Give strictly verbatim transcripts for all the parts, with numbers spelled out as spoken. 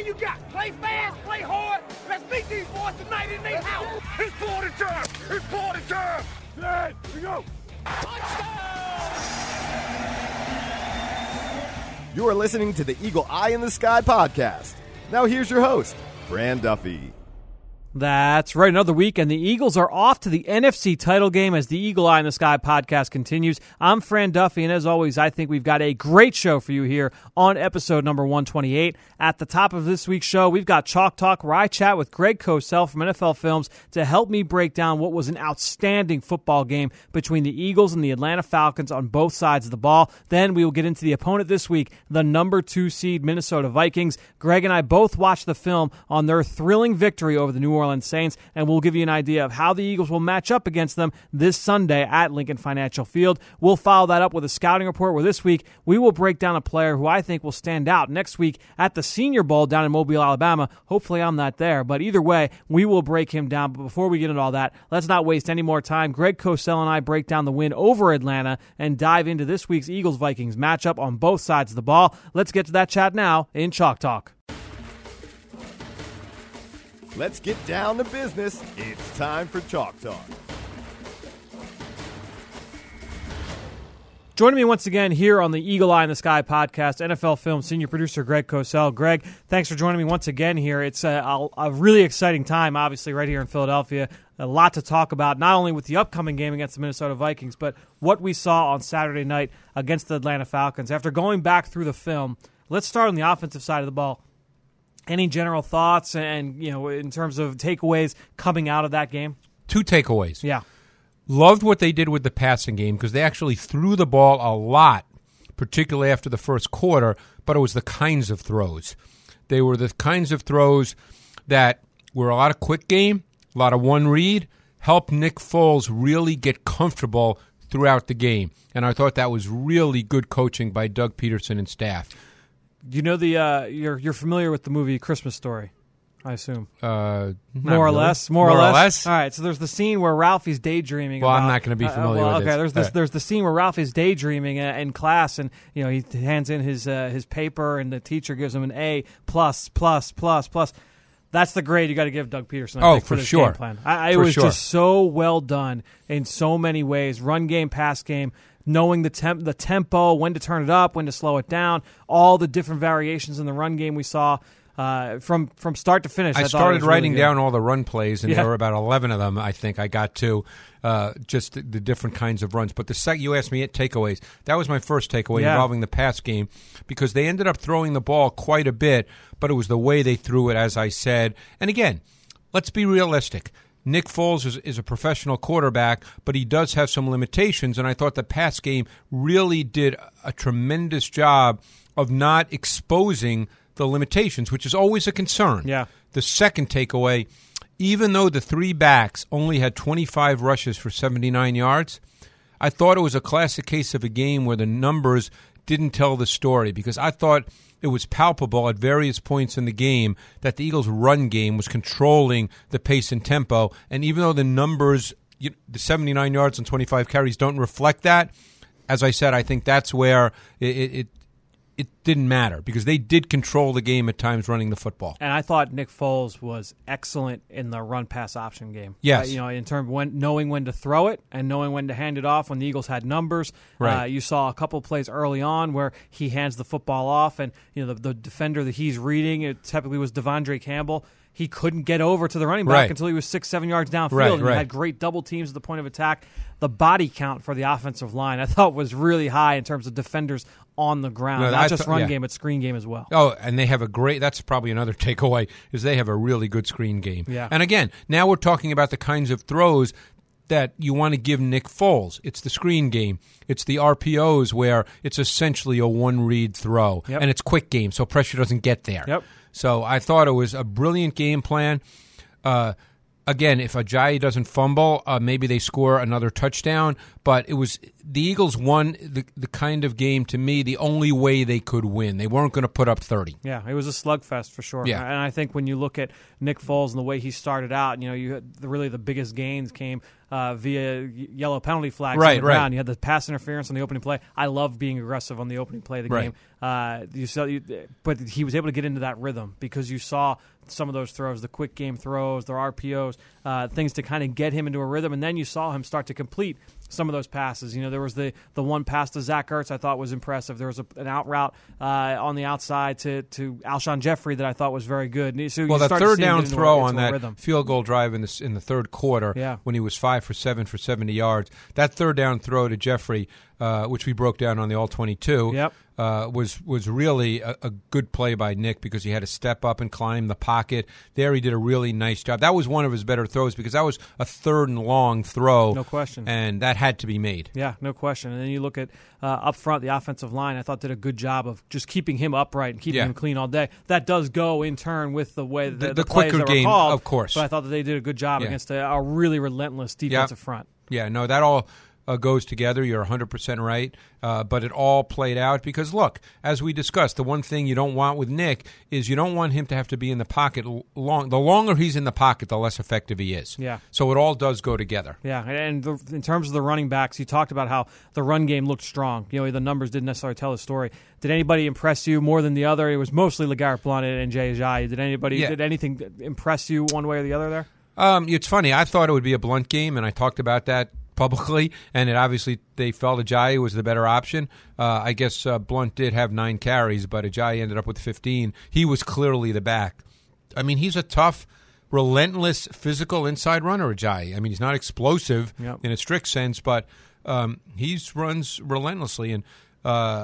plan you got. Play fast, play hard. Let's beat these boys tonight in their house. It's party time. It's party time. Hey, here we go. You are listening to the Eagle Eye in the Sky podcast. Now here's your host, Fran Duffy. That's right. Another week, and the Eagles are off to the N F C title game as the Eagle Eye in the Sky podcast continues. I'm Fran Duffy, and as always, I think we've got a great show for you here on episode number one twenty-eight. At the top of this week's show, we've got Chalk Talk, where I chat with Greg Cosell from N F L Films to help me break down what was an outstanding football game between the Eagles and the Atlanta Falcons on both sides of the ball. Then we will get into the opponent this week, the number two seed Minnesota Vikings. Greg and I both watched the film on their thrilling victory over the New Orleans Saints, and we'll give you an idea of how the Eagles will match up against them this Sunday at Lincoln Financial Field. We'll follow that up with a scouting report where this week we will break down a player who I think will stand out next week at the Senior Bowl down in Mobile, Alabama. Hopefully I'm not there, but either way, we will break him down. But before we get into all that, let's not waste any more time. Greg Cosell and I break down the win over Atlanta and dive into this week's Eagles-Vikings matchup on both sides of the ball. Let's get to that chat now in Chalk Talk. Let's get down to business. It's time for Chalk Talk. Joining me once again here on the Eagle Eye in the Sky podcast, N F L Film senior producer Greg Cosell. Greg, thanks for joining me once again here. It's a, a, a really exciting time, obviously, right here in Philadelphia. A lot to talk about, not only with the upcoming game against the Minnesota Vikings, but what we saw on Saturday night against the Atlanta Falcons. After going back through the film, let's start on the offensive side of the ball. Any general thoughts and, you know, in terms of takeaways coming out of that game? Two takeaways. Yeah. Loved what they did with the passing game because they actually threw the ball a lot, particularly after the first quarter, but it was the kinds of throws. They were the kinds of throws that were a lot of quick game, a lot of one read, helped Nick Foles really get comfortable throughout the game. And I thought that was really good coaching by Doug Peterson and staff. You know the uh, you're you're familiar with the movie Christmas Story, I assume. Uh, more or really. less, more, more or less. less. All right, so there's the scene where Ralphie's daydreaming. Well, about, I'm not going to be familiar uh, well, with okay, this. there's this, Uh, there's the scene where Ralphie's daydreaming uh, in class, and you know he hands in his uh, his paper, and the teacher gives him an A plus plus plus plus. That's the grade you got to give Doug Peterson. I oh, think, for, for this sure. Game plan. I, it for was sure. just so well done in so many ways. Run game, pass game. Knowing the temp, the tempo, when to turn it up, when to slow it down, all the different variations in the run game we saw uh, from from start to finish. I, I thought started it was writing really good. down all the run plays, and Yeah. there were about eleven of them, I think I got to, uh, just the, the different kinds of runs. But the second you asked me at takeaways, that was my first takeaway Yeah. involving the pass game, because they ended up throwing the ball quite a bit, but it was the way they threw it, as I said. And again, let's be realistic. Nick Foles is, is a professional quarterback, but he does have some limitations, and I thought the pass game really did a tremendous job of not exposing the limitations, which is always a concern. Yeah. The second takeaway, even though the three backs only had twenty-five rushes for seventy-nine yards, I thought it was a classic case of a game where the numbers didn't tell the story, because I thought it was palpable at various points in the game that the Eagles' run game was controlling the pace and tempo. And even though the numbers, you, the seventy-nine yards and twenty-five carries don't reflect that, as I said, I think that's where it, it, it didn't matter, because they did control the game at times running the football. And I thought Nick Foles was excellent in the run-pass option game. Yes. Uh, you know, in terms of when, knowing when to throw it and knowing when to hand it off when the Eagles had numbers. Right. Uh, you saw a couple plays early on where he hands the football off, and you know the, the defender that he's reading, it typically was Devondre Campbell. He couldn't get over to the running back Right. until he was six, seven yards downfield, Right, and right. he had great double teams at the point of attack. The body count for the offensive line, I thought, was really high in terms of defenders on the ground, No, not I just th- run yeah. game, but screen game as well. Oh, and they have a great, that's probably another takeaway, is they have a really good screen game. Yeah. And again, now we're talking about the kinds of throws that you want to give Nick Foles. It's the screen game. It's the R P Os where it's essentially a one-read throw. Yep. And it's quick game, so pressure doesn't get there. Yep. So I thought it was a brilliant game plan. Uh, again, if Ajayi doesn't fumble, uh, maybe they score another touchdown. But it was the Eagles won the, the kind of game, to me, the only way they could win. They weren't going to put up thirty. Yeah, it was a slugfest for sure. Yeah. And I think when you look at Nick Foles and the way he started out, you know, you had the, really the biggest gains came uh, via y- yellow penalty flags Right, on the right. ground. You had the pass interference on the opening play. I love being aggressive on the opening play of the Right. game. Uh, you saw, you, but he was able to get into that rhythm because you saw some of those throws, the quick game throws, the R P Os, uh, things to kind of get him into a rhythm, and then you saw him start to complete some of those passes. You know, there was the the one pass to Zach Ertz I thought was impressive. There was a, an out route uh, on the outside to, to Alshon Jeffrey that I thought was very good. So Well, you that start to third see him down get into throw a, on into a that rhythm. field goal drive in the in the third quarter, Yeah. when he was five for seven for seventy yards, that third down throw to Jeffrey, uh, which we broke down on the all twenty-two, Yep. uh, was was really a, a good play by Nick because he had to step up and climb the pocket. There, he did a really nice job. That was one of his better throws because that was a third and long throw, No question. and that had to be made. Yeah, no question. And then you look at uh, up front, the offensive line, I thought did a good job of just keeping him upright and keeping Yeah. him clean all day. That does go in turn with the way the, The- the, the plays quicker that were game, called, of course. But I thought that they did a good job Yeah. against a, a really relentless defensive front. Yeah, no, that all uh, goes together. You're one hundred percent right. Uh, but it all played out because, look, as we discussed, the one thing you don't want with Nick is you don't want him to have to be in the pocket l- long. The longer he's in the pocket, the less effective he is. Yeah. So it all does go together. Yeah, and the, in terms of the running backs, you talked about how the run game looked strong. You know, the numbers didn't necessarily tell the story. Did anybody impress you more than the other? It was mostly LeGarrette Blount and Jay Ajayi. Did anybody? Yeah. Did anything impress you one way or the other there? Um, it's funny. I thought it would be a blunt game, and I talked about that publicly, and it obviously they felt Ajayi was the better option. Uh, I guess uh, Blunt did have nine carries, but Ajayi ended up with fifteen. He was clearly the back. I mean, he's a tough, relentless, physical inside runner, Ajayi. I mean, he's not explosive Yep. in a strict sense, but um, he runs relentlessly, and uh,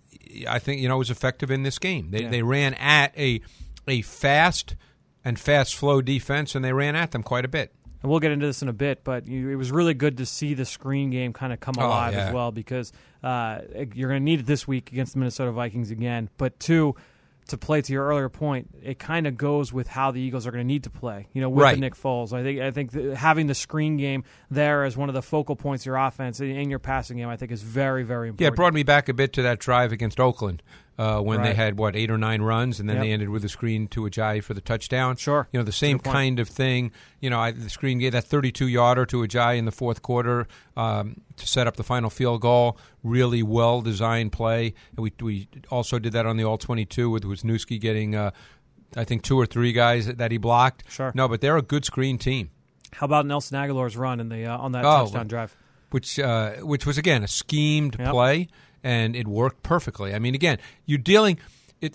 I think, you know, was effective in this game. They Yeah. they ran at a a fast and fast flow defense, and they ran at them quite a bit. And we'll get into this in a bit, but you, it was really good to see the screen game kind of come Oh, alive yeah. as well because uh, you're going to need it this week against the Minnesota Vikings again. But two, to play to your earlier point, it kind of goes with how the Eagles are going to need to play. You know, with Right. the Nick Foles, I think I think that having the screen game there as one of the focal points of your offense in your passing game, I think is very very Yeah, important. it brought me back a bit to that drive against Oakland uh, when they Right. had, what, eight or nine runs, and then Yep. they ended with a screen to Ajayi for the touchdown. Sure. You know, the same Good point. kind of thing. You know, I, the screen gave that thirty-two-yarder to Ajayi in the fourth quarter um, to set up the final field goal. Really well-designed play. And we we also did that on the all twenty-two with Wisniewski getting, uh, I think, two or three guys that he blocked. Sure. No, but they're a good screen team. How about Nelson Aguilar's run in the uh, on that Oh, touchdown drive? which uh, which was again a schemed Yep. play, and it worked perfectly. I mean, again, you're dealing it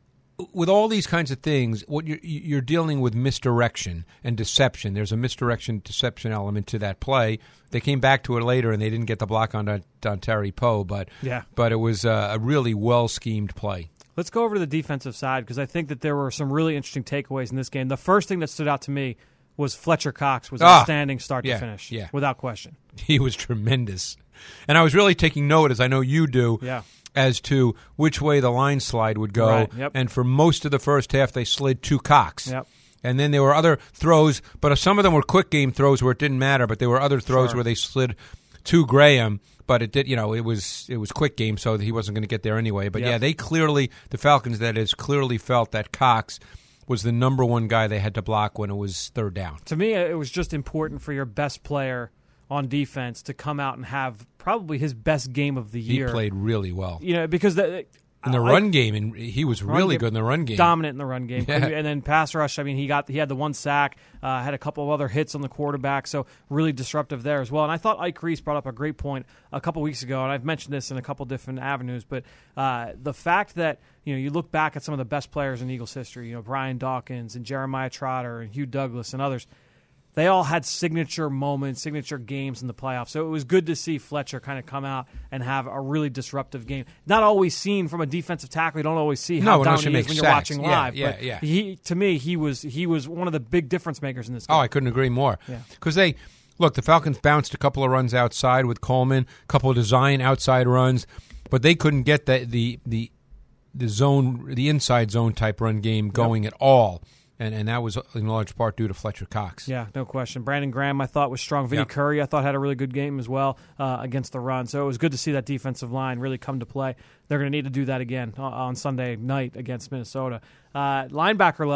with all these kinds of things. What you're you're dealing with misdirection and deception. There's a misdirection deception element to that play. They came back to it later, and they didn't get the block on Don, Don Terry Poe, but Yeah. but it was uh, a really well schemed play. Let's go over to the defensive side because I think that there were some really interesting takeaways in this game. The first thing that stood out to me was Fletcher Cox was Ah, outstanding start yeah, to finish, yeah. without question. He was tremendous, and I was really taking note, as I know you do. Yeah. As to which way the line slide would go. Right, yep. And for most of the first half, they slid to Cox. Yep. And then there were other throws, but some of them were quick game throws where it didn't matter, but there were other throws Sure. where they slid to Graham, but it did, you know, it was it was quick game, so he wasn't going to get there anyway. But Yep. yeah, they clearly, the Falcons, that is, clearly felt that Cox was the number one guy they had to block when it was third down. To me, it was just important for your best player on defense to come out and have probably his best game of the He year. played really well. You know, because the, In the I- run game, and he was Run really game- good in the run game. dominant in the run game, Yeah. and then pass rush. I mean, he got he had the one sack, uh, had a couple of other hits on the quarterback, so really disruptive there as well. And I thought Ike Reese brought up a great point a couple weeks ago, and I've mentioned this in a couple different avenues. But uh, the fact that you know you look back at some of the best players in Eagles history, you know Brian Dawkins and Jeremiah Trotter and Hugh Douglas and others. They all had signature moments, signature games in the playoffs. So it was good to see Fletcher kind of come out and have a really disruptive game. Not always seen from a defensive tackle. You don't always see how No, unless dominant you he is make when you're sacks. watching Yeah, live. yeah, but yeah. He, to me, he was he was one of the big difference makers in this game. Oh, I couldn't agree more. Yeah. Because they, look, the Falcons bounced a couple of runs outside with Coleman, a couple of design outside runs, but they couldn't get the the the, the zone, the inside zone type run game going at all. And and that was in large part due to Fletcher Cox. Yeah, no question. Brandon Graham, I thought, was strong. Vinny Yep. Curry, I thought, had a really good game as well uh, against the run. So it was good to see that defensive line really come to play. They're going to need to do that again uh, on Sunday night against Minnesota. Uh, linebacker level,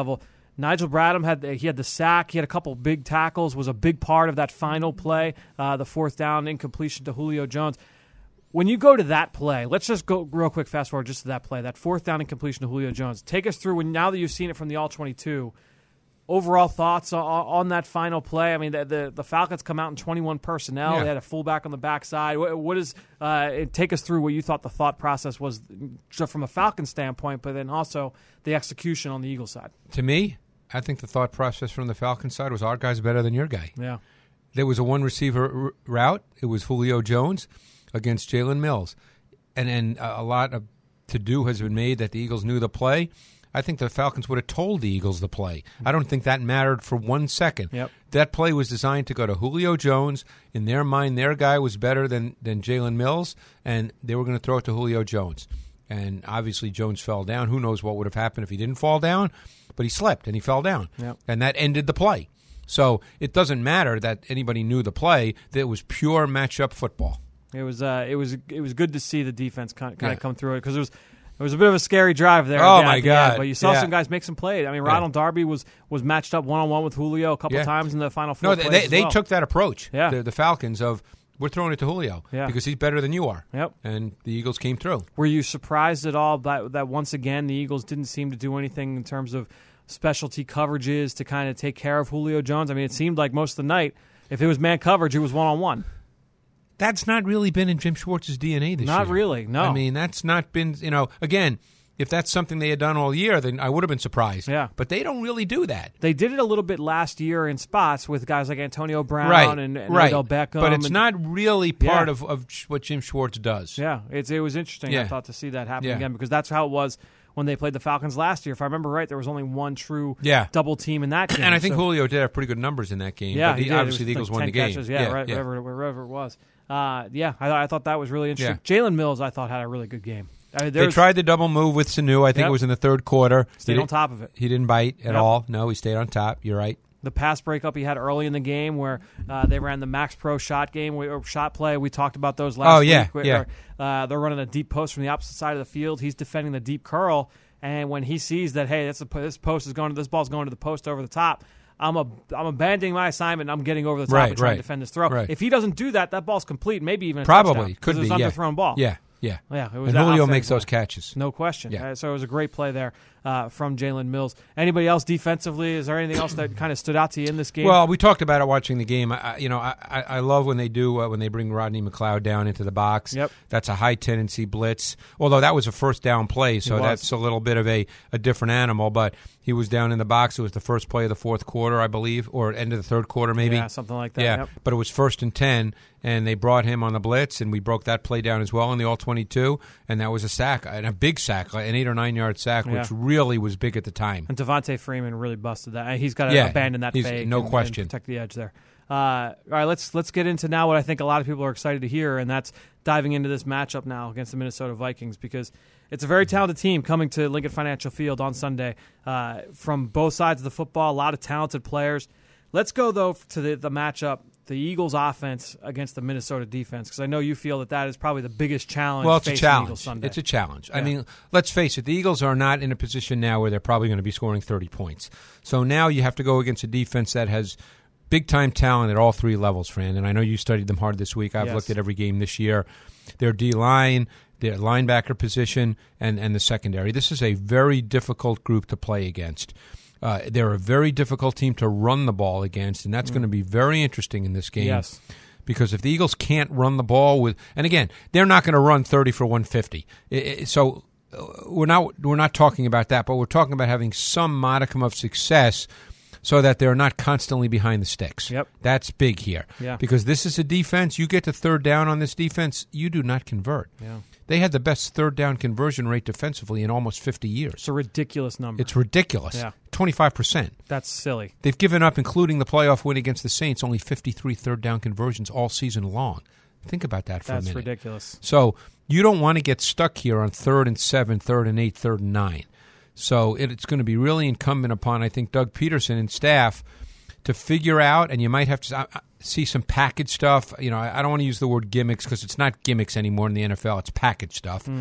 Nigel Bradham had he had the sack. He had a couple big tackles. Was a big part of that final play, uh, the fourth down incompletion to Julio Jones. When you go to that play, let's just go real quick, fast forward just to that play, that fourth down incompletion to Julio Jones. Take us through, when now that you've seen it from the all twenty-two, overall thoughts on, on that final play. I mean, the, the the Falcons come out in twenty-one personnel. Yeah. They had a fullback on the backside. What, what is uh, take us through what you thought the thought process was from a Falcons standpoint, but then also the execution on the Eagles side. To me, I think the thought process from the Falcons side was our guy's better than your guy. Yeah, there was a one receiver r- route. It was Julio Jones against Jalen Mills, and and a lot of to do has been made that the Eagles knew the play. I think the Falcons would have told the Eagles the play. I don't think that mattered for one second. Yep. That play was designed to go to Julio Jones. In their mind, their guy was better than, than Jalen Mills, and they were going to throw it to Julio Jones. And obviously Jones fell down. Who knows what would have happened if he didn't fall down, but he slipped and he fell down. Yep. And that ended the play. So it doesn't matter that anybody knew the play. That it was pure matchup football. It was uh, it was it was good to see the defense kind of, kind Yeah. of come through it, because it was it was a bit of a scary drive there. Oh, at my the God. end, but you saw Yeah. some guys make some plays. I mean, Yeah. Ronald Darby was was matched up one on one with Julio a couple Yeah. times in the final four. No, they, plays they, as they well. took that approach, Yeah. the, the Falcons, of we're throwing it to Julio Yeah. because he's better than you are. Yep. And the Eagles came through. Were you surprised at all that that once again the Eagles didn't seem to do anything in terms of specialty coverages to kind of take care of Julio Jones? I mean, it seemed like most of the night, if it was man coverage, it was one on one. That's not really been in Jim Schwartz's D N A this year. Not really, no. I mean, that's not been, you know, again, if that's something they had done all year, then I would have been surprised. Yeah. But they don't really do that. They did it a little bit last year in spots with guys like Antonio Brown right. and, and right. Odell Beckham. But it's and, not really part Yeah. of, of what Jim Schwartz does. Yeah, it's, it was interesting, Yeah. I thought, to see that happen Yeah. again, because that's how it was when they played the Falcons last year. If I remember right, there was only one true Yeah. double team in that game. And I think so, Julio did have pretty good numbers in that game. yeah, but he he, did. It obviously was the Eagles like won the ten game. catches, yeah, right, Wherever, wherever it was. Uh, yeah, I, I thought that was really interesting. Jalen Mills, I thought, had a really good game. I mean, They was, tried the double move with Sanu. I think Yep. it was in the third quarter. Stayed He on didn't- top of it. He didn't bite at Yep. all. No, he stayed on top. You're right. The pass breakup he had early in the game, where uh, they ran the Max Pro shot game or shot play. We talked about those last Oh, yeah, week. Where, yeah. Uh, they're running a deep post from the opposite side of the field. He's defending the deep curl, and when he sees that, hey, that's a, this post is going to this ball's going to the post over the top, I'm a I'm abandoning my assignment. And I'm getting over the top Right, and trying right, to defend this throw. right. If he doesn't do that, that ball's complete. Maybe even a Probably. touchdown, 'cause Could it was be, an yeah. underthrown ball. Yeah, yeah. Yeah, it was And that Julio outstanding makes those play. catches. No question. Yeah. Uh, so it was a great play there uh, from Jalen Mills. Anybody else defensively? Is there anything else that kind of stood out to you in this game? Well, we talked about it watching the game. I, I- you know, I, I I love when they do uh, when they bring Rodney McLeod down into the box. Yep. That's a high tendency blitz. Although that was a first down play, so was. that's a little bit of a, a different animal. But he was down in the box. It was the first play of the fourth quarter, I believe, or end of the third quarter, maybe. Yeah, something like that. Yeah, Yep. but it was first and ten, and they brought him on the blitz, and we broke that play down as well in the all twenty-two, and that was a sack, and a big sack, like an eight or nine yard sack, Yeah. which really was big at the time. And Devontae Freeman really busted that. He's got to Yeah, abandon that he's- fake. no and- question. and protect the edge there. Uh, all right, let's let's get into now what I think a lot of people are excited to hear, and that's diving into this matchup now against the Minnesota Vikings, because it's a very talented team coming to Lincoln Financial Field on Sunday uh, from both sides of the football. A lot of talented players. Let's go though to the, the matchup. The Eagles' offense against the Minnesota defense, because I know you feel that that is probably the biggest challenge. Well, it's a facing the Eagles challenge. Sunday. It's a challenge. I Yeah. mean, let's face it. The Eagles are not in a position now where they're probably going to be scoring thirty points. So now you have to go against a defense that has big-time talent at all three levels, Fran. And I know you studied them hard this week. I've Yes. looked at every game this year. Their D-line, their linebacker position, and, and the secondary. This is a very difficult group to play against. Uh, they're a very difficult team to run the ball against, and that's going to be very interesting in this game. Yes. Because if the Eagles can't run the ball with, and again, they're not going to run thirty for one fifty. I- I- So uh, we're not we're not talking about that, but we're talking about having some modicum of success, so that they're not constantly behind the sticks. Yep. That's big here. Yeah. Because this is a defense. You get to third down on this defense, you do not convert. Yeah. They had the best third down conversion rate defensively in almost fifty years. It's a ridiculous number. It's ridiculous. Yeah. twenty-five percent. That's silly. They've given up, including the playoff win against the Saints, only fifty-three third down conversions all season long. Think about that for That's a minute. ridiculous. So you don't want to get stuck here on third and seven, third and eight, third and nine. So it, it's going to be really incumbent upon, I think, Doug Peterson and staff to figure out, and you might have to uh, see some package stuff. You know, I, I don't want to use the word gimmicks because it's not gimmicks anymore in the N F L. It's package stuff. Mm.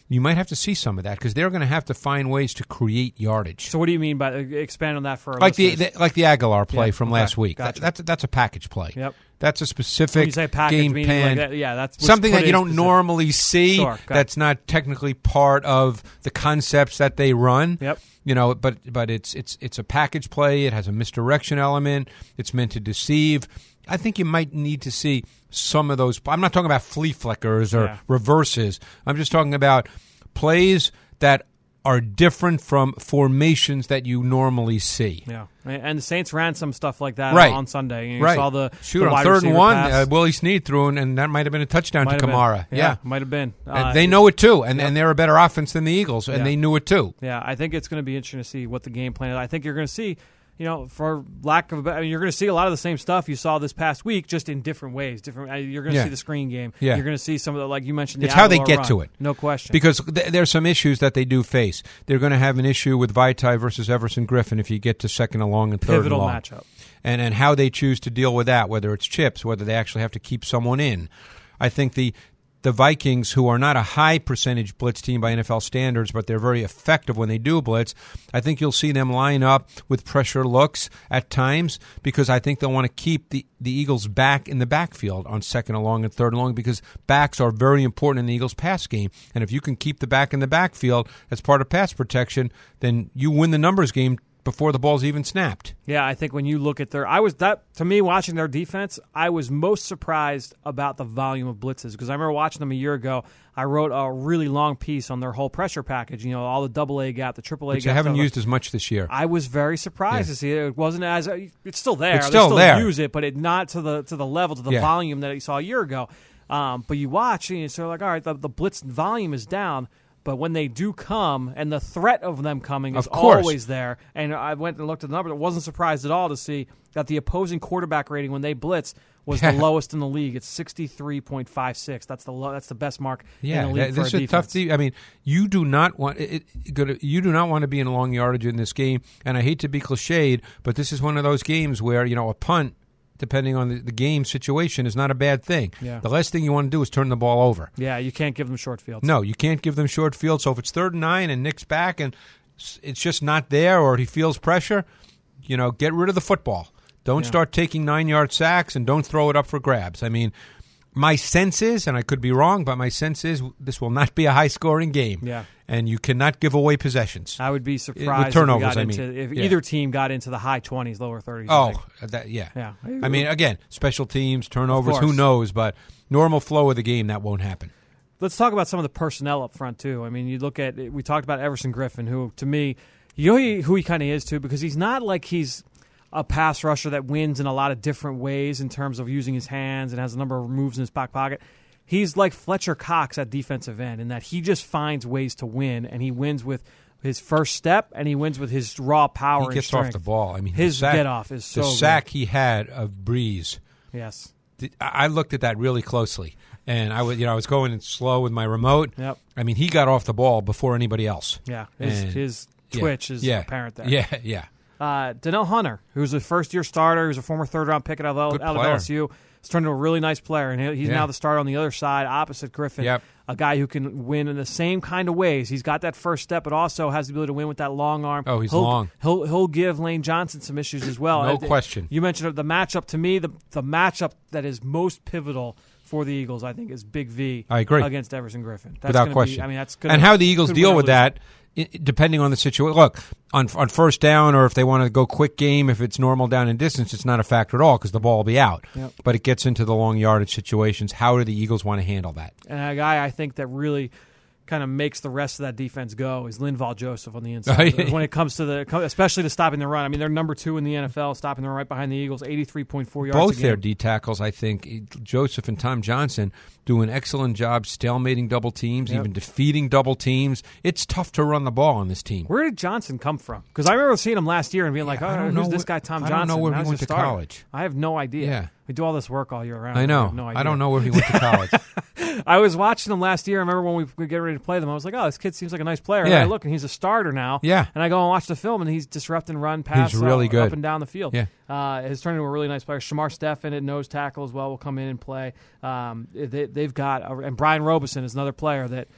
you might have to see some of that because they're going to have to find ways to create yardage. So what do you mean by expand on that for our like the, listeners? the like the Aguilar play Yeah, from okay, last week? gotcha. That, that's that's a package play. Yep. That's a specific When you say package, game meaning plan. like that, yeah, that's what's something put that you in don't specific. normally see. Sure, got that's it. not technically part of the concepts that they run. Yep. You know, but but it's it's it's a package play. It has a misdirection element. It's meant to deceive. I think you might need to see some of those. I'm not talking about flea flickers or Yeah. reverses. I'm just talking about plays that are different from formations that you normally see. Yeah, and the Saints ran some stuff like that Right. on Sunday. You right. saw the Shoot, the on wide third and receiver one, pass. uh, Willie Snead threw, in, and that might have been a touchdown Might to have been. Kamara. Yeah, might have been. Uh, Uh, they know it too, and, and they're a better offense than the Eagles, and Yeah. they knew it too. Yeah, I think it's going to be interesting to see what the game plan is. I think you're going to see, you know, for lack of a better, I mean, you're going to see a lot of the same stuff you saw this past week, just in different ways. Different. uh, You're going to Yeah. see the screen game. Yeah. You're going to see some of the, like you mentioned, the It's how they Aguilar get run. to it. No question. Because th- there's some issues that they do face. They're going to have an issue with Vitae versus Everson Griffin if you get to second and long and third Pivotal and long. matchup. And, and how they choose to deal with that, whether it's chips, whether they actually have to keep someone in. I think the the Vikings, who are not a high percentage blitz team by N F L standards, but they're very effective when they do blitz, I think you'll see them line up with pressure looks at times because I think they'll want to keep the, the Eagles back in the backfield on second and long and third and long because backs are very important in the Eagles' pass game. And if you can keep the back in the backfield as part of pass protection, then you win the numbers game before the ball's even snapped. Yeah, I think when you look at their, I was that to me watching their defense, I was most surprised about the volume of blitzes because I remember watching them a year ago. I wrote a really long piece on their whole pressure package. You know, all the double A gap, the triple A Which gap. I haven't stuff. used as much this year. I was very surprised Yeah. to see it. It wasn't as it's still there. It's They still still there. use it, but it not to the to the level to the Yeah. volume that you saw a year ago. Um, but you watch and you're sort of like, all right, the, the blitz volume is down. But when they do come, and the threat of them coming is Of course. always there, and I went and looked at the number, I wasn't surprised at all to see that the opposing quarterback rating when they blitz was Yeah. the lowest in the league. It's sixty-three point five six. That's the low, that's the best mark Yeah, in the league that- for this a is a tough. defense. De- I mean, you do not want it, it, go to- you do not want to be in long yardage in this game. And I hate to be cliched, but this is one of those games where you know a punt, depending on the, the game situation, is not a bad thing. Yeah. The last thing you want to do is turn the ball over. Yeah, you can't give them short fields. No, you can't give them short field. So if it's third and nine and Nick's back and s- it's just not there, or he feels pressure, you know, get rid of the football. Don't Yeah. start taking nine-yard sacks and don't throw it up for grabs. I mean, my sense is, and I could be wrong, but my sense is this will not be a high-scoring game. Yeah. And you cannot give away possessions. I would be surprised turnovers, if, we I got mean. into, if Yeah. either team got into the high twenties, lower thirties. I Oh, think. that, yeah. Yeah. I mean, again, special teams, turnovers, Of who course. knows? But normal flow of the game, that won't happen. Let's talk about some of the personnel up front, too. I mean, you look at, we talked about Everson Griffin, who, to me, you know he, who he kind of is, too, because he's not like he's a pass rusher that wins in a lot of different ways in terms of using his hands and has a number of moves in his back pocket. He's like Fletcher Cox at defensive end in that he just finds ways to win, and he wins with his first step, and he wins with his raw power He and gets strength. off the ball. I mean, His the sack, get-off is so the good. sack he had of Breeze. Yes. Th- I I looked at that really closely, and I was, you know, I was going in slow with my remote. Yep. I mean, he got off the ball before anybody else. Yeah. His, And- his yeah, twitch is yeah, apparent there. Yeah, yeah. Uh, Donnell Hunter, who's a first-year starter, who's a former third-round pick out of, Good out of player. L S U, has turned into a really nice player, and he- he's Yeah. now the starter on the other side, opposite Griffin. Yep. A guy who can win in the same kind of ways. He's got that first step, but also has the ability to win with that long arm. Oh, he's he'll, long. He'll he'll give Lane Johnson some issues as well. No Uh, question. You mentioned the matchup. To me, the the matchup that is most pivotal for the Eagles, I think, is Big V. I agree. Against Everson Griffin. That's Without gonna question. Be, I mean, that's gonna, and how the Eagles could deal win or with lose. that, i depending on the situation. Look, on on first down, or if they want to go quick game, if it's normal down and distance, it's not a factor at all because the ball will be out. Yep. But it gets into the long yardage situations. How do the Eagles want to handle that? And a guy I think that really kind of makes the rest of that defense go is Linval Joseph on the inside. When it comes to the, especially to stopping the run. I mean, they're number two in the N F L, stopping the run right behind the Eagles, eighty-three point four yards a Both game. their D tackles, I think, Joseph and Tom Johnson, do an excellent job stalemating double teams, Yep. even defeating double teams. It's tough to run the ball on this team. Where did Johnson come from? Because I remember seeing him last year and being like, Yeah, oh, I don't who's know this where- guy, Tom I Johnson? don't know where How's he went the to starter? college. I have no idea. Yeah. We do all this work all year round. I know. have no idea. I don't know where he went to college. I was watching him last year. I remember when we we get ready to play them. I was like, "Oh, this kid seems like a nice player." And Yeah. I look, and he's a starter now. Yeah. And I go and watch the film, and he's disrupting run, pass, He's really uh, good. up and down the field. Yeah. Uh, has turned into a really nice player. Shamar Stephan at nose tackle as well will come in and play. Um, they, they've got, a, and Brian Robeson is another player that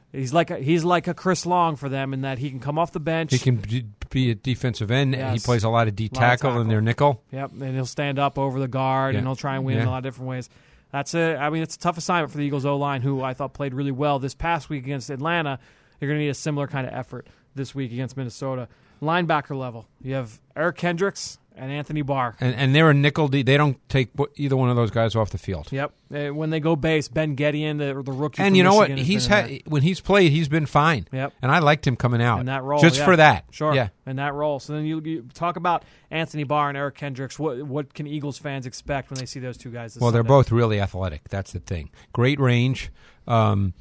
He's like a, he's like a Chris Long for them in that he can come off the bench. He can be- be a defensive end. Yes. He plays a lot of D Lot of tackle tackle. in their nickel. Yep, and he'll stand up over the guard, Yeah. and he'll try and win Yeah. in a lot of different ways. That's a, I mean, it's a tough assignment for the Eagles O-line, who I thought played really well this past week against Atlanta. You're going to need a similar kind of effort this week against Minnesota. Linebacker level, you have Eric Kendricks and Anthony Barr. And, and they're a nickel D. They don't take either one of those guys off the field. Yep. Uh, when they go base, Ben Gedeon, the, the rookie And from you know Michigan, what? has He's been in had there. when he's played, he's been fine. Yep. And I liked him coming out in that role, just yeah. for that. Sure. Yeah. In that role. So then you, you talk about Anthony Barr and Eric Kendricks. What what can Eagles fans expect when they see those two guys this Well, they're Sunday? both really athletic. That's the thing. Great range. Um,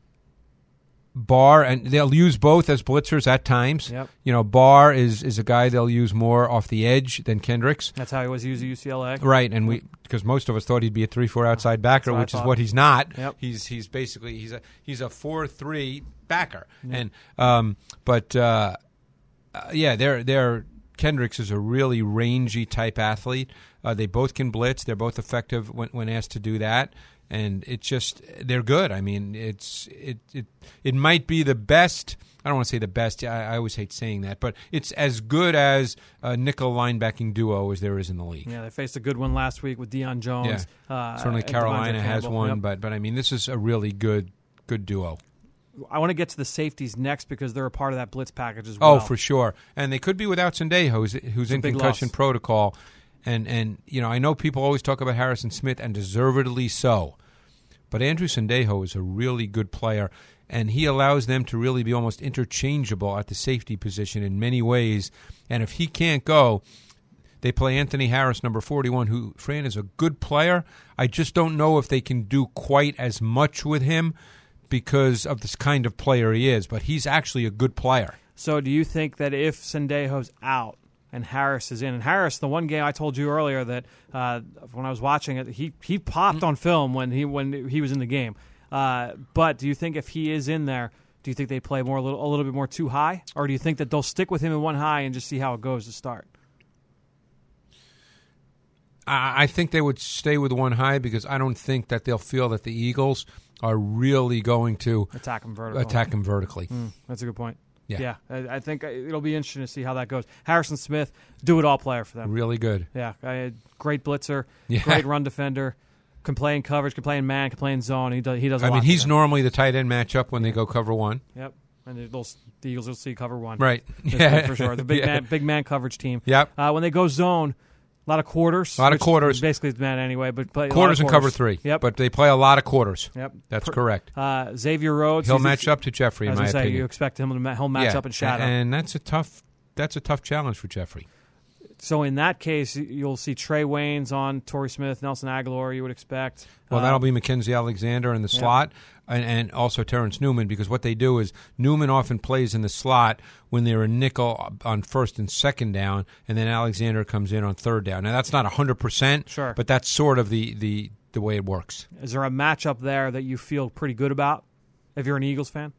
Barr, and they'll use both as blitzers at times. Yep. You know, Barr is, is a guy they'll use more off the edge than Kendricks. That's how he was used at U C L A. Right, and we because most of us thought he'd be a three four outside backer, what I which is thought. what he's not. Yep. He's he's basically he's a he's a four three backer, and um, but uh, uh, yeah, they're they're Kendricks is a really rangy type athlete. Uh, they both can blitz. They're both effective when when asked to do that, and it's just they're good. I mean, it's it it it might be the best. I don't want to say the best. I, I always hate saying that, but it's as good as a nickel linebacking duo as there is in the league. Yeah, they faced a good one last week with Deion Jones. Uh, Certainly, and Carolina Devontae has Campbell. one, Yep. but but I mean, this is a really good good duo. I want to get to the safeties next because they're a part of that blitz package as well. Oh, for sure, and they could be without Sendejo, who's, who's in big concussion loss. protocol, and and you know I know people always talk about Harrison Smith, and deservedly so, but Andrew Sendejo is a really good player, and he allows them to really be almost interchangeable at the safety position in many ways, and if he can't go, they play Anthony Harris, number forty-one, who, Fran, is a good player. I just don't know if they can do quite as much with him because of this kind of player he is, but he's actually a good player. So do you think that if Sendejo's out and Harris is in, and Harris, the one game I told you earlier that uh, when I was watching it, he, he popped on film when he when he was in the game. Uh, but do you think if he is in there, do you think they play more a little, a little bit more too high? Or do you think that they'll stick with him in one high and just see how it goes to start? I think they would stay with one high because I don't think that they'll feel that the Eagles are really going to Attack him vertical. attack him vertically. Mm, that's a good point. Yeah. Yeah, I, I think it'll be interesting to see how that goes. Harrison Smith, do-it-all player for them. Really good. Yeah, I, great blitzer, Yeah. great run defender, can play in coverage, can play in man, can play in zone. He does. He does. A I lot mean, for he's them. normally the tight end matchup when they go cover one. Yep, and they'll, the Eagles will see cover one. Right. This Yeah. week for sure. The big Yeah. man, big man coverage team. Yep. Uh, when they go zone, a lot of quarters. A lot of which quarters. Basically, it's man anyway, but play, a lot Quarters of and cover quarters. three. Yep. But they play a lot of quarters. Yep. That's Per- correct. Uh, Xavier Rhodes. He'll he's a- match up to Jeffrey, in As my I say, opinion. you expect him to ma- he'll match Yeah, up and shadow. and that's a tough. That's a tough challenge for Jeffrey. So in that case, you'll see Trey Waynes on Torrey Smith, Nelson Aguilar. You would expect. Well, Uh, that'll be Mackenzie Alexander in the yeah. slot, and, and also Terrence Newman, because what they do is Newman often plays in the slot when they're a nickel on first and second down, and then Alexander comes in on third down. Now, that's not one hundred percent, Sure. but that's sort of the, the, the way it works. Is there a matchup there that you feel pretty good about if you're an Eagles fan?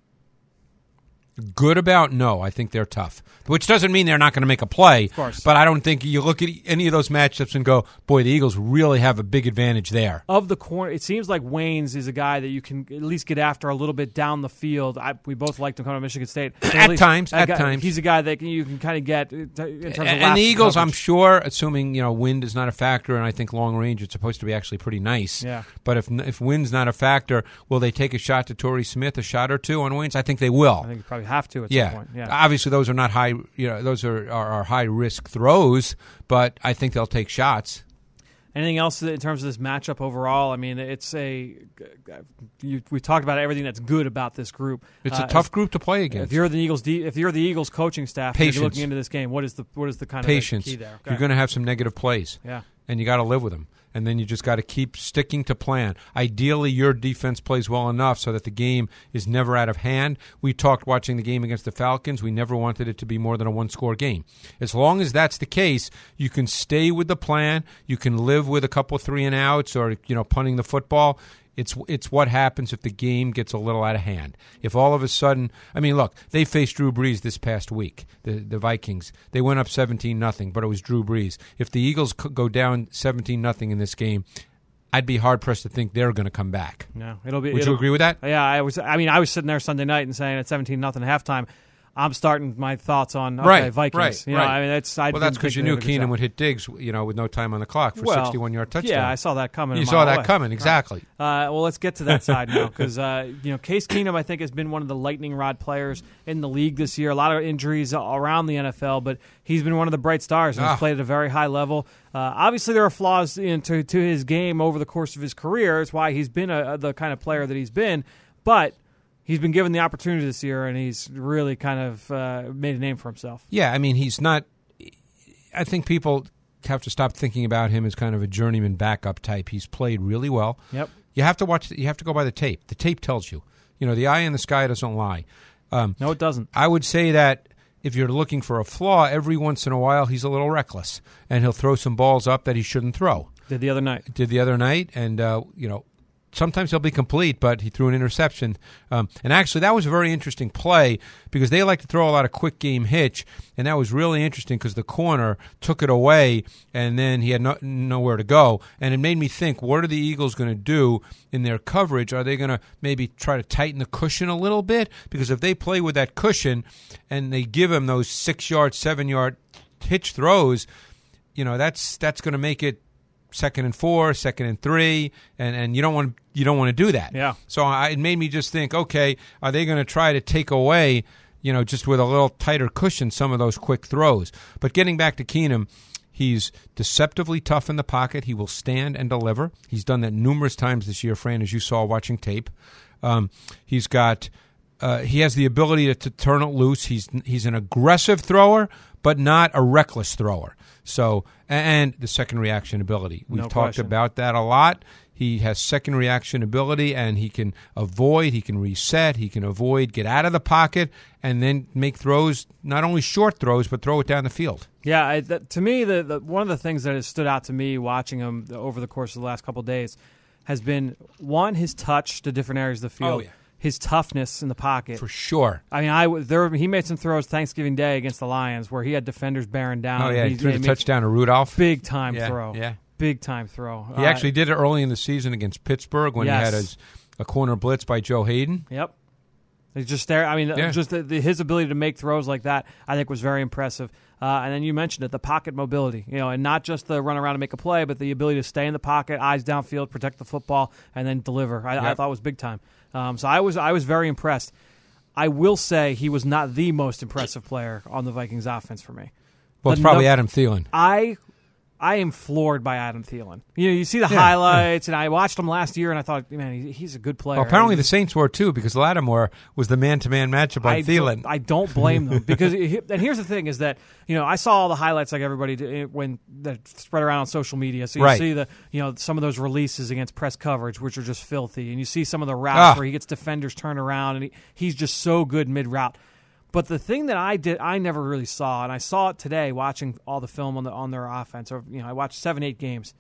Good about? No, I think they're tough. Which doesn't mean they're not going to make a play. Of course. But I don't think you look at any of those matchups and go, boy, the Eagles really have a big advantage there. Of the corner, it seems like Waynes is a guy that you can at least get after a little bit down the field. I, we both liked him coming to Michigan State. But At least times, a at guy- times. He's a guy that you can kind of get in terms of And, laps and the Eagles, I'm coverage. sure, assuming you know wind is not a factor, and I think long range it's supposed to be actually pretty nice. Yeah. But if if wind's not a factor, will they take a shot to Torrey Smith, a shot or two on Waynes? I think they will. I think you probably have to at yeah. some point. Yeah. Obviously, those are not high. You know, those are, are, are high risk throws, but I think they'll take shots. Anything else in terms of this matchup overall? I mean, it's a you, we talked about everything that's good about this group. It's Uh, a tough if- group to play against. If you're the Eagles, de- if you're the Eagles coaching staff, and you're Patience. looking into this game, what is the what is the kind of Patience. key there? Okay. You're going to have some negative plays. Yeah. And you got to live with them. And then you just got to keep sticking to plan. Ideally, your defense plays well enough so that the game is never out of hand. We talked watching the game against the Falcons. We never wanted it to be more than a one-score game. As long as that's the case, you can stay with the plan. You can live with a couple three and outs or you know punting the football. It's it's what happens if the game gets a little out of hand. If all of a sudden, I mean, look, they faced Drew Brees this past week, the the Vikings. They went up seventeen nothing, but it was Drew Brees. If the Eagles c- go down seventeen nothing in this game, I'd be hard pressed to think they're going to come back. No, it'll be. Would it'll, you agree with that? Yeah, I was. I mean, I was sitting there Sunday night and saying at seventeen nothing at halftime, I'm starting my thoughts on okay, right, Vikings. Right, you know, right. I mean, it's. I well, that's because you knew Keenum would hit Diggs, you know, with no time on the clock for well, sixty-one yard touchdown. Yeah, I saw that coming. You a saw mile that away. coming, exactly. Right. Uh, well, let's get to that side now because uh, you know Case Keenum, I think, has been one of the lightning rod players in the league this year. A lot of injuries around the N F L, but he's been one of the bright stars and ah. he's played at a very high level. Uh, obviously, there are flaws into to his game over the course of his career. It's why he's been a, the kind of player that he's been, but he's been given the opportunity this year, and he's really kind of uh, made a name for himself. Yeah, I mean, he's not – I think people have to stop thinking about him as kind of a journeyman backup type. He's played really well. Yep. You have to watch – you have to go by the tape. The tape tells you. You know, the eye in the sky doesn't lie. Um, no, it doesn't. I would say that if you're looking for a flaw, every once in a while he's a little reckless, and he'll throw some balls up that he shouldn't throw. Did the other night. Did the other night, and, uh, you know, sometimes he'll be complete, but he threw an interception. Um, and actually, that was a very interesting play because they like to throw a lot of quick game hitch, and that was really interesting because the corner took it away, and then he had no, nowhere to go. And it made me think, what are the Eagles going to do in their coverage? Are they going to maybe try to tighten the cushion a little bit? Because if they play with that cushion and they give him those six-yard, seven-yard hitch throws, you know, that's that's going to make it second and four, second and three, and, and you don't want you don't want to do that. Yeah. So I, it made me just think, okay, are they going to try to take away, you know, just with a little tighter cushion, some of those quick throws? But getting back to Keenum, he's deceptively tough in the pocket. He will stand and deliver. He's done that numerous times this year, Fran, as you saw watching tape. Um, he's got. Uh, he has the ability to, to turn it loose. He's he's an aggressive thrower, but not a reckless thrower. So, and the second reaction ability. We've No talked question. about that a lot. He has second reaction ability, and he can avoid, he can reset, he can avoid, get out of the pocket, and then make throws, not only short throws, but throw it down the field. Yeah, I, that, to me, the, the one of the things that has stood out to me watching him over the course of the last couple of days has been, one, his touch to different areas of the field. Oh, yeah. His toughness in the pocket. For sure. I mean, I there he made some throws Thanksgiving Day against the Lions where he had defenders bearing down. Oh, yeah, he he, threw he the touchdown to Rudolph. Big time yeah, throw. Yeah. Big time throw. He uh, actually did it early in the season against Pittsburgh when yes. he had his, a corner blitz by Joe Hayden. Yep. He's just there. I mean, Yeah. just the, the, his ability to make throws like that, I think, was very impressive. Uh, and then you mentioned it, the pocket mobility, you know, and not just the run around and make a play, but the ability to stay in the pocket, eyes downfield, protect the football, and then deliver. I, Yep. I thought was big time. Um, so I was I was very impressed. I will say he was not the most impressive player on the Vikings offense for me. Well, it's The probably num- Adam Thielen. I I am floored by Adam Thielen. You know, you see the Yeah, highlights, and I watched him last year, and I thought, man, he, he's a good player. Well, apparently He- the Saints were too, because Lattimore was the man-to-man matchup on I Thielen. Don't, I don't blame them because, it, and here's the thing: is that you know I saw all the highlights like everybody did when that spread around on social media. So you Right. see the you know some of those releases against press coverage, which are just filthy, and you see some of the routes Ah. where he gets defenders turned around, and he, he's just so good mid route. But the thing that I did, I never really saw, and I saw it today watching all the film on the on their offense. Or you know, I watched seven, eight games.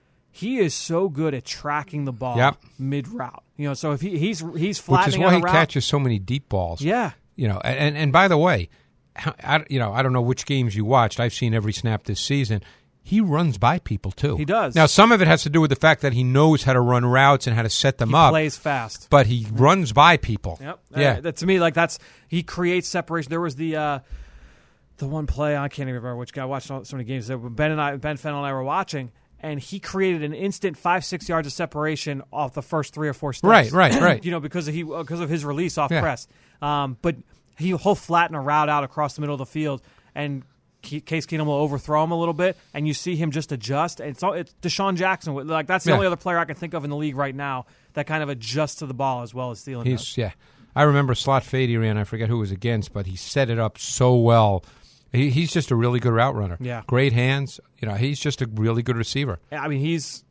He is so good at tracking the ball Yep. mid route. You know, so if he, he's he's Which flattening is why out a he route, catches so many deep balls. yeah. You know, and and by the way, how- I, you know, I don't know which games you watched. I've seen every snap this season. He runs by people too. He does. Now, some of it has to do with the fact that he knows how to run routes and how to set them He up. plays fast. But he runs by people. Yep. Yeah. Uh, that, to me, like that's he creates separation. There was the uh, the one play I can't even remember which guy. I watched so many games that Ben and I, Ben Fennell and I were watching, and he created an instant five six yards of separation off the first three or four steps. Right, right, right. you know, because of he because of his release off Yeah. press. Um, but he, he'll flatten a route out across the middle of the field, and Ke- Case Keenum will overthrow him a little bit, and you see him just adjust. And it's all, it's Deshaun Jackson. Like that's the Yeah. only other player I can think of in the league right now that kind of adjusts to the ball as well as Thielen does. He's yeah. I remember slot fade he ran. I forget who it was against, but he set it up so well. He, he's just a really good route runner. Yeah. Great hands. You know, he's just a really good receiver. I mean, he's,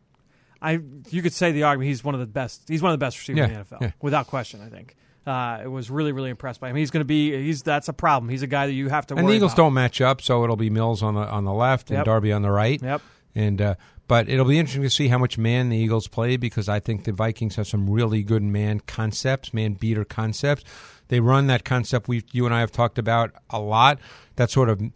I you could say the argument he's one of the best. He's one of the best receivers Yeah, in the N F L, yeah. without question. I think. Uh, it was really, really impressed by him. He's going to be. He's that's a problem. He's a guy that you have to. And worry the Eagles about. don't match up, so it'll be Mills on the on the left and Yep. Darby on the right. Yep. And uh, but it'll be interesting to see how much man the Eagles play, because I think the Vikings have some really good man concepts, man beater concepts. They run that concept we you and I have talked about a lot. That sort of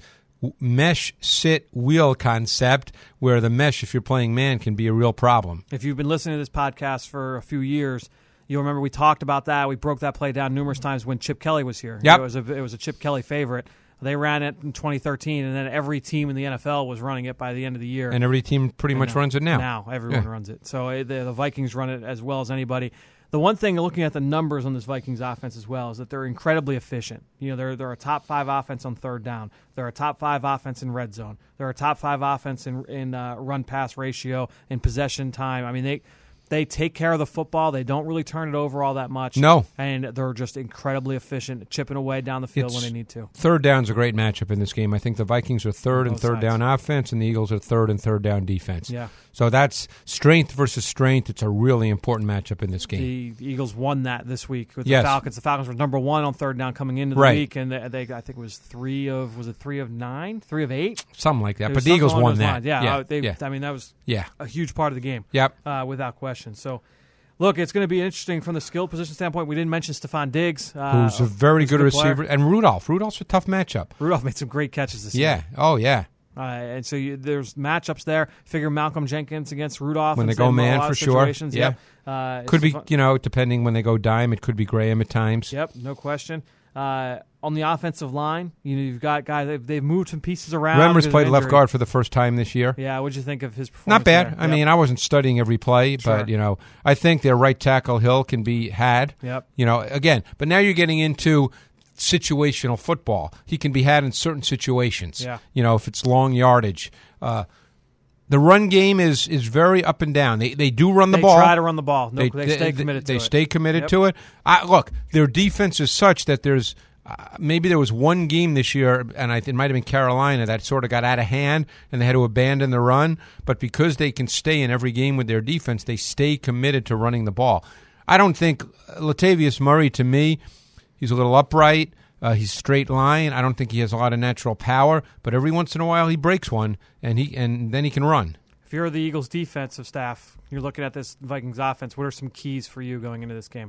mesh sit wheel concept where the mesh, if you're playing man, can be a real problem. If you've been listening to this podcast for a few years, you'll remember we talked about that. We broke that play down numerous times when Chip Kelly was here. Yep. It was a, it was a Chip Kelly favorite. They ran it in twenty thirteen, and then every team in the N F L was running it by the end of the year. And every team pretty and much now, runs it now. Now everyone Yeah. runs it. So uh, the, the Vikings run it as well as anybody. The one thing, looking at the numbers on this Vikings offense as well, is that they're incredibly efficient. You know, they're they're a top five offense on third down. They're a top five offense in red zone. They're a top five offense in in uh, run pass ratio, in possession time. I mean, they they take care of the football. They don't really turn it over all that much. No. And they're just incredibly efficient, chipping away down the field It's- when they need to. Third down's a great matchup in this game. I think the Vikings are third On and both third sides. down offense, and the Eagles are third and third down defense. Yeah. So that's strength versus strength. It's a really important matchup in this game. The Eagles won that this week with Yes. the Falcons. The Falcons were number one on third down coming into the Right. week, and they, they I think it was three of was it three of nine, three of eight. Something like that. It But was the Eagles something along won those that. lines. Yeah, yeah. uh, they, yeah. I mean that was yeah. a huge part of the game. Yep. uh, without question. So, look, it's going to be interesting from the skill position standpoint. We didn't mention Stephon Diggs, uh, Who's a very who's good, player. receiver. And Rudolph. Rudolph's a tough matchup. Rudolph made some great catches this Yeah. year. Oh, yeah. Uh, and so you, there's matchups there. Figure Malcolm Jenkins against Rudolph. When and they go in a man, lot of for sure. situations. Yeah. Yep. Uh, Could be, Stephon- you know, depending when they go dime, it could be Graham at times. Yep, no question. Uh, on the offensive line, you know, you've got guys. They've, they've moved some pieces around. Remmers because of played left injury. guard for the first time this year. Yeah, what'd you think of his performance? Not bad. there? I Yep. mean, I wasn't studying every play, Sure. but, you know, I think their right tackle Hill can be had. Yep. You know, again, but now you're getting into situational football. He can be had in certain situations. Yeah. You know, if it's long yardage. Uh, the run game is is very up and down. They they do run the they ball. try to run the ball. No, they, stay committed they to it. stay committed Yep. to it. I, look, their defense is such that there's uh, maybe there was one game this year, and I, it might have been Carolina, that sort of got out of hand, and they had to abandon the run. But because they can stay in every game with their defense, they stay committed to running the ball. I don't think Latavius Murray, to me, he's a little upright. Uh, he's straight line. I don't think he has a lot of natural power, but every once in a while he breaks one, and he and then he can run. If you're the Eagles' defensive staff, you're looking at this Vikings offense. What are some keys for you going into this game?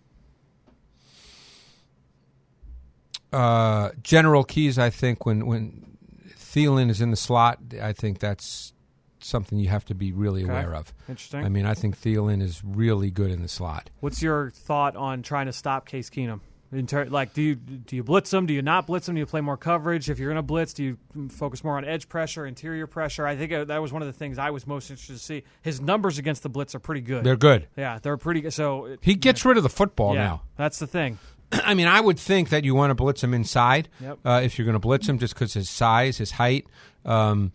Uh, general keys, I think, when when Thielen is in the slot, I think that's something you have to be really Okay. aware of. Interesting. I mean, I think Thielen is really good in the slot. What's your thought on trying to stop Case Keenum? In ter- like, do you do you blitz him? Do you not blitz him? Do you play more coverage? If you're going to blitz, do you focus more on edge pressure, interior pressure? I think uh, that was one of the things I was most interested to see. His numbers against the blitz are pretty good. They're good. yeah, they're pretty good. So it- He gets rid of the football yeah, now. that's the thing. I mean, I would think that you want to blitz him inside Yep. uh, if you're going to blitz him, just because his size, his height. Um,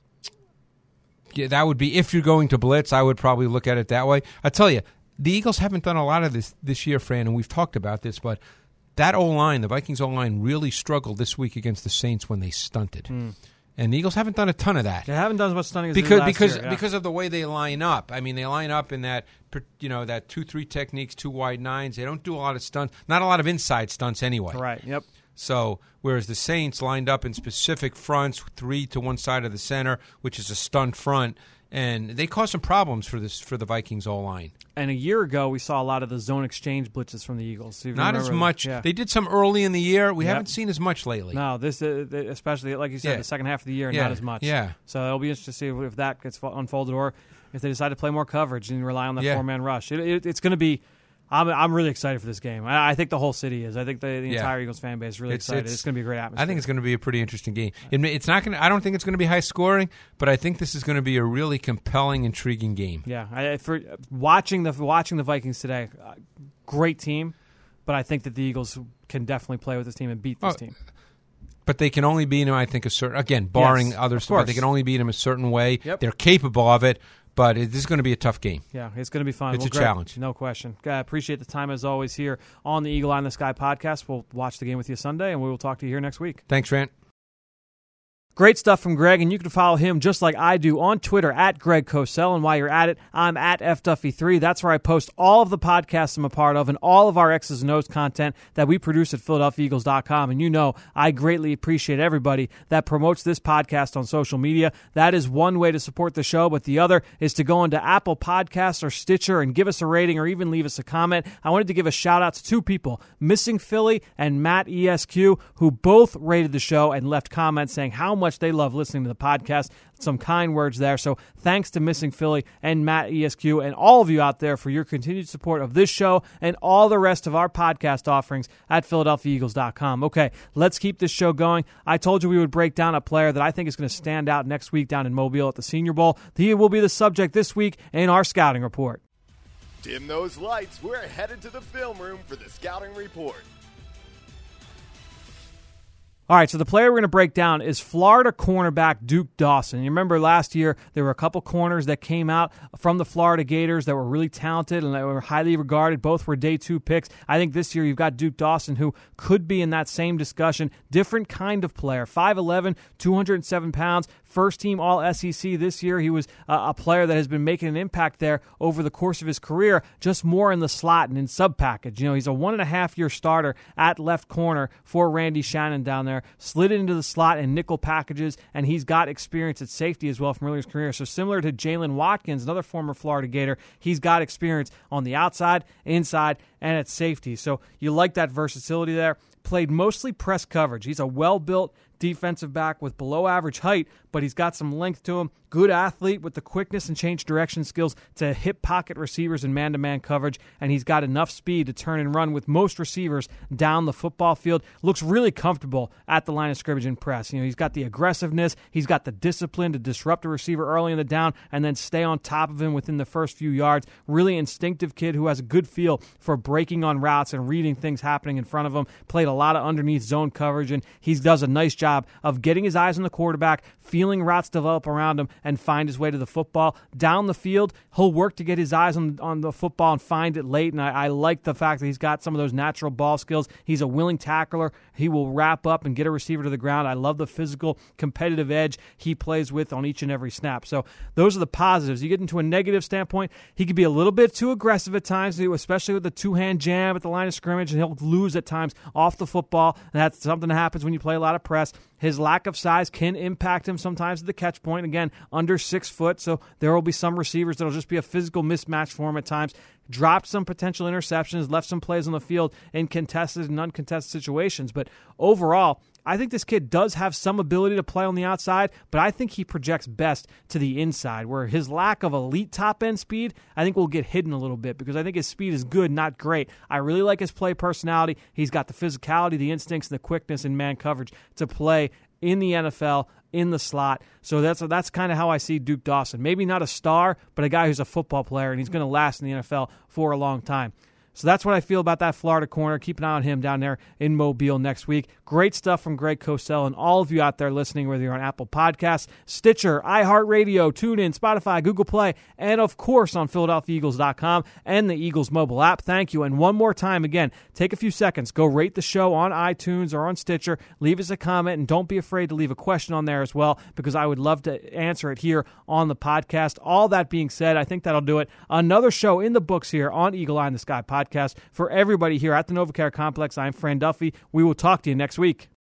yeah, that would be if you're going to blitz. I would probably look at it that way. I tell you, the Eagles haven't done a lot of this this year, Fran, and we've talked about this, but that O-line, the Vikings O-line, really struggled this week against the Saints when they stunted. Mm. And the Eagles haven't done a ton of that. They haven't done as much stunning as they did Because last because year, yeah. because of the way they line up. I mean, they line up in that you know that two three techniques, two wide nines. They don't do a lot of stunts, not a lot of inside stunts anyway. right. Yep. So whereas the Saints lined up in specific fronts, three to one side of the center, which is a stunt front, and they caused some problems for this for the Vikings O line. And a year ago, we saw a lot of the zone exchange blitzes from the Eagles. So if you Not as remember- much. Yeah. They did some early in the year. We Yep. haven't seen as much lately. No, this uh, especially like you said, Yeah. the second half of the year, Yeah. not as much. Yeah. So it'll be interesting to see if that gets unfolded, or if they decide to play more coverage and rely on that Yeah. four man rush. It, it, it's going to be. I'm I'm really excited for this game. I, I think the whole city is. I think the, the Yeah. entire Eagles fan base is really It's- excited. it's- It's, going to be a great atmosphere. I think it's going to be a pretty interesting game. It, may- it's not going. I don't think it's going to be high scoring, but I think this is going to be a really compelling, intriguing game. Yeah, I, for watching the watching the Vikings today, uh, great team, but I think that the Eagles can definitely play with this team and beat this Oh, team. But they can only beat him, I think, a certain again, barring Yes, other of stuff. But they course. can only beat him a certain way. Yep. They're capable of it, but it, this is going to be a tough game. Yeah, it's going to be fun. It's Well, a Greg, challenge. No question. Uh, appreciate the time as always here on the Eagle Eye in the Sky podcast. We'll watch the game with you Sunday, and we will talk to you here next week. Thanks, Rant. Great stuff from Greg, and you can follow him just like I do on Twitter at Greg Cosell. And while you're at it, I'm at F Duffy three. That's where I post all of the podcasts I'm a part of and all of our X's and O's content that we produce at Philadelphia Eagles dot com. And you know I greatly appreciate everybody that promotes this podcast on social media. That is one way to support the show, but the other is to go into Apple Podcasts or Stitcher and give us a rating or even leave us a comment. I wanted to give a shout-out to two people, Missing Philly and Matt E S Q, who both rated the show and left comments saying how much much they love listening to the podcast. Some kind words there. So thanks to Missing Philly and Matt E S Q and all of you out there for your continued support of this show and all the rest of our podcast offerings at Philadelphia Eagles dot com. Okay, let's keep this show going. I told you we would break down a player that I think is going to stand out next week down in Mobile at the Senior Bowl. He will be the subject this week in our scouting report. Dim those lights. We're headed to the film room for the scouting report. All right, so the player we're going to break down is Florida cornerback Duke Dawson. You remember last year there were a couple corners that came out from the Florida Gators that were really talented and that were highly regarded. Both were day two picks. I think this year you've got Duke Dawson, who could be in that same discussion. Different kind of player, five eleven, two hundred seven pounds, first team All S E C this year. He was uh, a player that has been making an impact there over the course of his career, just more in the slot and in sub package. You know, he's a one and a half year starter at left corner for Randy Shannon down there. Slid into the slot and nickel packages, and he's got experience at safety as well from earlier in his career. So similar to Jalen Watkins, another former Florida Gator, he's got experience on the outside, inside, and at safety. So you like that versatility there. Played mostly press coverage. He's a well-built defensive back with below-average height, but he's got some length to him. Good athlete with the quickness and change direction skills to hit pocket receivers in man-to-man coverage, and he's got enough speed to turn and run with most receivers down the football field. Looks really comfortable at the line of scrimmage and press. You know, he's got the aggressiveness, he's got the discipline to disrupt a receiver early in the down and then stay on top of him within the first few yards. Really instinctive kid who has a good feel for breaking on routes and reading things happening in front of him. Played a lot of underneath zone coverage, and he does a nice job of getting his eyes on the quarterback, feeling routes develop around him, and find his way to the football. Down the field, he'll work to get his eyes on, on the football and find it late, and I, I like the fact that he's got some of those natural ball skills. He's a willing tackler. He will wrap up and get a receiver to the ground. I love the physical, competitive edge he plays with on each and every snap. So those are the positives. You get into a negative standpoint, he could be a little bit too aggressive at times, especially with the two-hand jam at the line of scrimmage, and he'll lose at times off the football. And that's something that happens when you play a lot of press. His lack of size can impact him sometimes at the catch point. Again, under six foot, so there will be some receivers that will just be a physical mismatch for him at times. Dropped some potential interceptions, left some plays on the field in contested and uncontested situations. But overall, I think this kid does have some ability to play on the outside, but I think he projects best to the inside, where his lack of elite top-end speed, I think, will get hidden a little bit because I think his speed is good, not great. I really like his play personality. He's got the physicality, the instincts, and the quickness in man coverage to play in the N F L, in the slot. So that's that's kind of how I see Duke Dawson. Maybe not a star, but a guy who's a football player, and he's going to last in the N F L for a long time. So that's what I feel about that Florida corner. Keep an eye on him down there in Mobile next week. Great stuff from Greg Cosell and all of you out there listening, whether you're on Apple Podcasts, Stitcher, iHeartRadio, TuneIn, Spotify, Google Play, and of course on Philadelphia Eagles dot com and the Eagles mobile app. Thank you. And one more time, again, take a few seconds. Go rate the show on iTunes or on Stitcher. Leave us a comment, and don't be afraid to leave a question on there as well, because I would love to answer it here on the podcast. All that being said, I think that'll do it. Another show in the books here on Eagle Eye in the Sky podcast. For everybody here at the NovaCare Complex, I'm Fran Duffy. We will talk to you next week.